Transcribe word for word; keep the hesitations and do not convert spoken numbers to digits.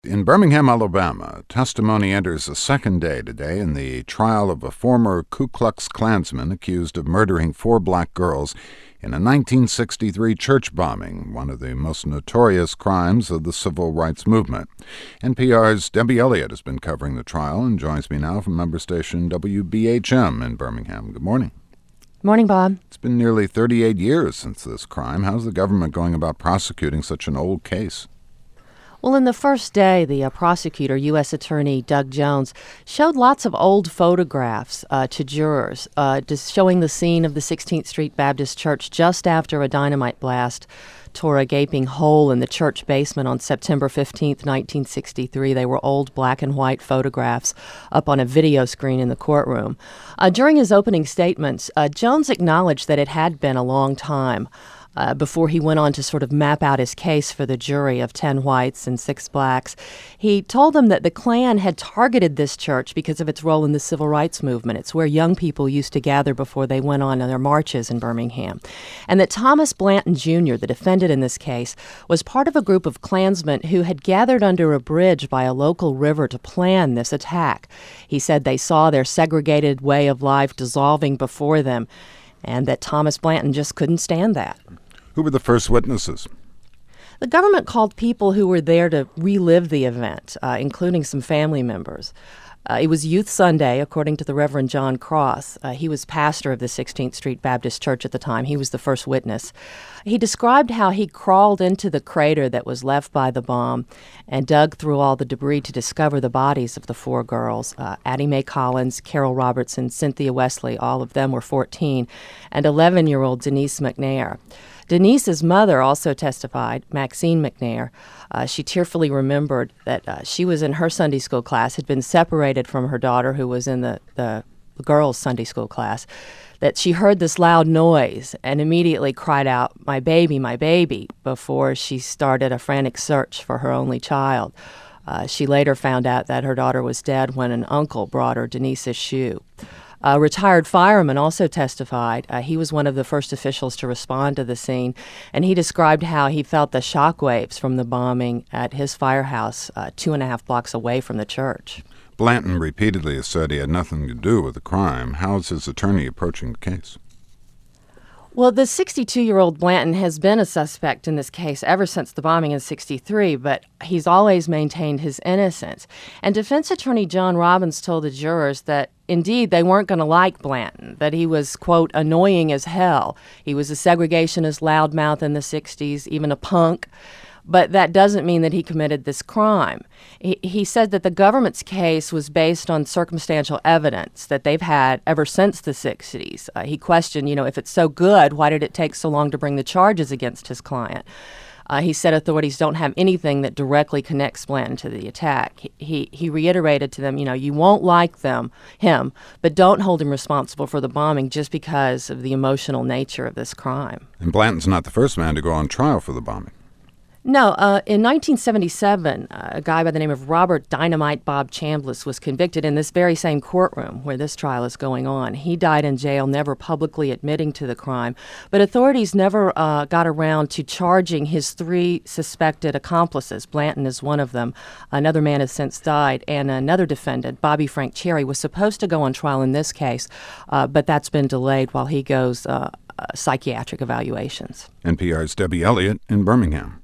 In Birmingham, Alabama, testimony enters the second day today in the trial of a former Ku Klux Klansman accused of murdering four black girls in a nineteen sixty-three church bombing, one of the most notorious crimes of the civil rights movement. N P R's Debbie Elliott has been covering the trial and joins me now from member station W B H M in Birmingham. Good morning. Morning, Bob. It's been nearly thirty-eight years since this crime. How's the government going about prosecuting such an old case? Well, in the first day, the uh, prosecutor, U S Attorney Doug Jones, showed lots of old photographs uh, to jurors, uh, just showing the scene of the sixteenth Street Baptist Church just after a dynamite blast tore a gaping hole in the church basement on September fifteenth, nineteen sixty-three. They were old black and white photographs up on a video screen in the courtroom. Uh, during his opening statements, uh, Jones acknowledged that it had been a long time Uh, before he went on to sort of map out his case for the jury of ten whites and six blacks. He told them that the Klan had targeted this church because of its role in the civil rights movement. It's where young people used to gather before they went on their marches in Birmingham. And that Thomas Blanton Junior, the defendant in this case, was part of a group of Klansmen who had gathered under a bridge by a local river to plan this attack. He said they saw their segregated way of life dissolving before them, and that Thomas Blanton just couldn't stand that. Who were the first witnesses? The government called people who were there to relive the event, uh, including some family members. Uh, it was Youth Sunday, according to the Reverend John Cross. Uh, he was pastor of the sixteenth Street Baptist Church at the time. He was the first witness. He described how he crawled into the crater that was left by the bomb and dug through all the debris to discover the bodies of the four girls, uh, Addie Mae Collins, Carol Robertson, Cynthia Wesley. All of them were fourteen, and eleven-year-old Denise McNair. Denise's mother also testified, Maxine McNair. Uh, she tearfully remembered that uh, she was in her Sunday school class, had been separated from her daughter who was in the, the girls' Sunday school class, that she heard this loud noise and immediately cried out, "My baby, my baby," before she started a frantic search for her only child. Uh, she later found out that her daughter was dead when an uncle brought her Denise's shoe. A retired fireman also testified. Uh, he was one of the first officials to respond to the scene, and he described how he felt the shock waves from the bombing at his firehouse uh, two and a half blocks away from the church. Blanton repeatedly has said he had nothing to do with the crime. How is his attorney approaching the case? Well, the sixty-two-year-old Blanton has been a suspect in this case ever since the bombing in sixty-three, but he's always maintained his innocence. And defense attorney John Robbins told the jurors that, indeed, they weren't going to like Blanton, that he was, quote, annoying as hell. He was a segregationist loudmouth in the sixties, even a punk. But that doesn't mean that he committed this crime. He, he said that the government's case was based on circumstantial evidence that they've had ever since the sixties. Uh, he questioned, you know, if it's so good, why did it take so long to bring the charges against his client? Uh, he said authorities don't have anything that directly connects Blanton to the attack. He, he he reiterated to them, you know, you won't like them, him, but don't hold him responsible for the bombing just because of the emotional nature of this crime. And Blanton's not the first man to go on trial for the bombing. No, uh, in nineteen seventy-seven, uh, a guy by the name of Robert Dynamite Bob Chambliss was convicted in this very same courtroom where this trial is going on. He died in jail, never publicly admitting to the crime, but authorities never uh, got around to charging his three suspected accomplices. Blanton is one of them. Another man has since died, and another defendant, Bobby Frank Cherry, was supposed to go on trial in this case, uh, but that's been delayed while he goes uh, uh, psychiatric evaluations. N P R's Debbie Elliott in Birmingham.